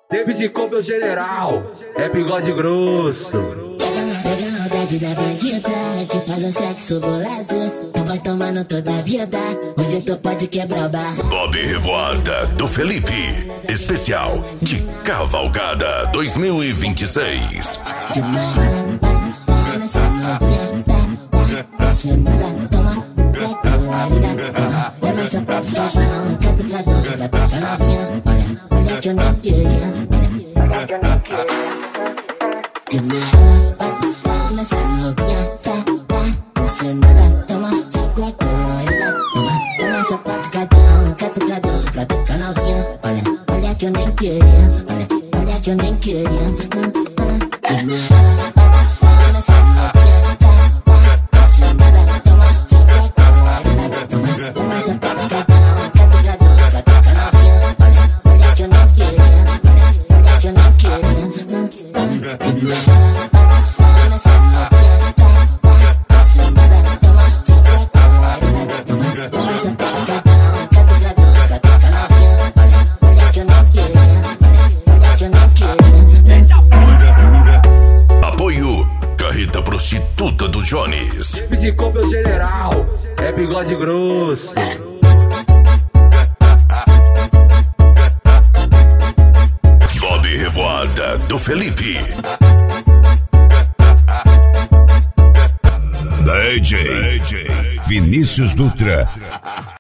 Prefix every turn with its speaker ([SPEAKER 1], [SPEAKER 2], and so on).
[SPEAKER 1] David com meu general, é bigode grosso.
[SPEAKER 2] Pega a maldade da bandida que faz o sexo bolado. Não vai tomando toda a vida, hoje tu pode quebrar o bar.
[SPEAKER 3] Bob Revoada do Felipe, especial de Cavalgada 2026.
[SPEAKER 2] De manhã, nessa novinha, você não dá, toma, regularidade, toma. Olha só pra não, capitulação, joga toca novinha. Olha que eu não queria, olha que eu não queria. De manhã, nessa novinha, você não dá, toma, regularidade, toma. Olha só pra capitulação, joga toca novinha. Olha que eu nem queria, olha que eu nem queria. De manhã, nessa novinha, você não dá, toma, regularidade, toma. Olha só pra capitulação, joga toca novinha. Olha que eu não queria, olha que eu não queria. De manhã, nessa novinha, você não dá, toma, regularidade, toma. Olha só pra capitulação, joga toca novinha. Olha que eu não queria, olha que eu não queria.
[SPEAKER 3] Apoio Carreta Prostituta do Jones.
[SPEAKER 1] David com meu general, é bigode grosso.
[SPEAKER 3] Bob Revoada do Felipe. DJ Vinícius Dutra.